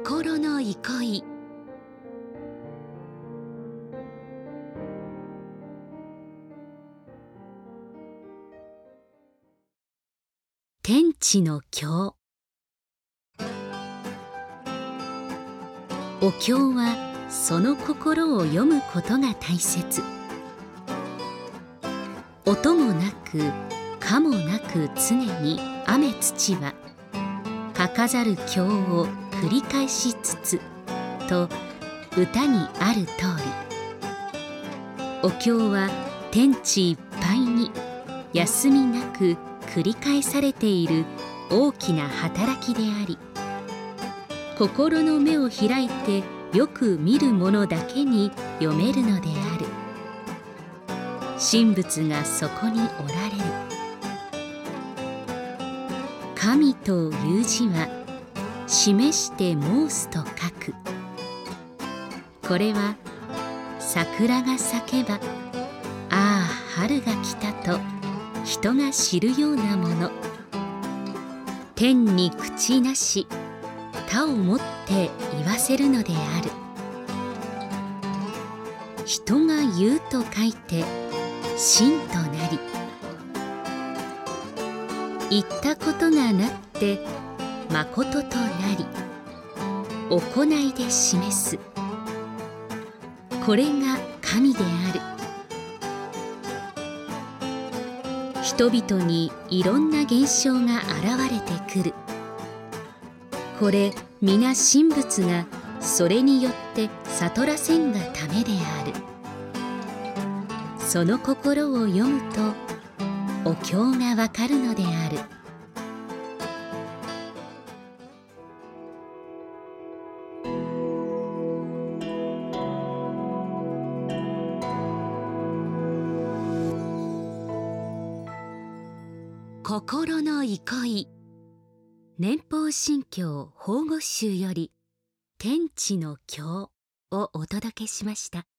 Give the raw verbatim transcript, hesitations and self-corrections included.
心の憩い。天地の経。お経はその心を読むことが大切。音もなく可もなく常に雨土は、書かざる経を繰り返しつつと歌にある通り、お経は天地いっぱいに休みなく繰り返されている大きな働きであり、心の目を開いてよく見るものだけに読めるのである。神仏がそこにおられる。神という字は示して申すと書く。これは桜が咲けば、ああ春が来たと人が知るようなもの。天に口なし他をもって言わせるのである。人が言うと書いて真となり、言ったことがなってまこととなり、行いで示す。これが神である。人々にいろんな現象が現れてくる。これ皆神仏がそれによって悟らせんがためである。その心を読むとお経がわかるのである。心の憩い。年宝神経法語集より天地の経をお届けしました。